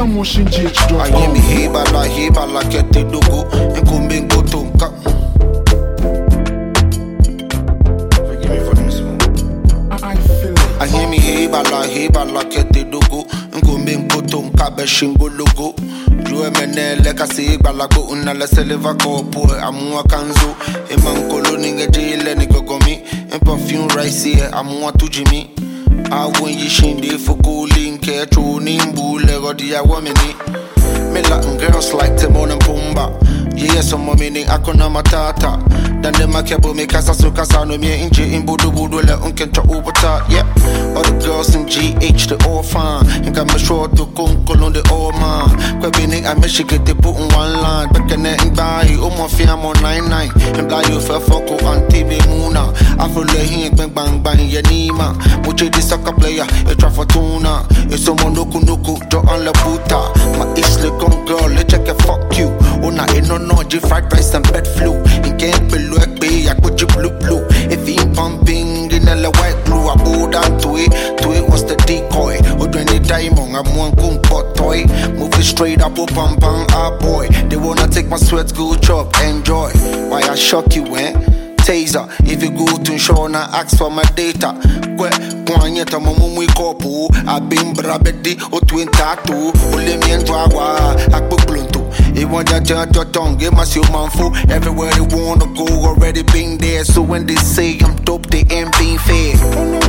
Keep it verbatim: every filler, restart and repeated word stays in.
mushinji chido. I hear me heba la heba la kete dogo. Nkumbe ngotonka. Forgive me for this one. I feel it. I hear me heba la heba la kete dogo. Nkumbe ngotonka be shingo logo. Joe mene leka si balago una la seleva kopo amua kanzo. Eman koloni nge jile ni gogomi. En perfume rice here amua tujimi. I when you shindi for cooling care tuning bulle godi ya womini. Me Latin girls like Timon and Pumbaa. Yeah, some mommy akona matata. Dan de makebo me kasa so kasa no me inje in budu budu le unkenta ubata. Yeah, all the girls in G H they all fine. And got me short to kunkol on the all man. Kwa bini I me she get the put in one line. Back in the bayi o mo fi am on nine nine. And bla you fe foko anti be muna. I feel like he bang bang bang ya nima. Muche di soccer player e tra fortuna. E somo nuku nuku jo an la puta. My isle gon girl le check it fuck you. Una e no no G fried rice and bed flu. In game below ek be I put you blue blue. If he pumping in the white blue I bow down to it. To it was the decoy. Or when the diamond I'm one gun pot toy. Move it straight up up pam pam ah boy. They wanna take my sweat go chop enjoy. Why I shock you eh? Taser, if you go to show na ask for my data. Kwe, kwanyeta mumui kopu. I been brabedi o twin tattoo. Ole mi enjwawa, akbo bluntu. It want ya judge your tongue, give us your manful. Everywhere they wanna go, already been there. So when they say I'm dope, they ain't being fair.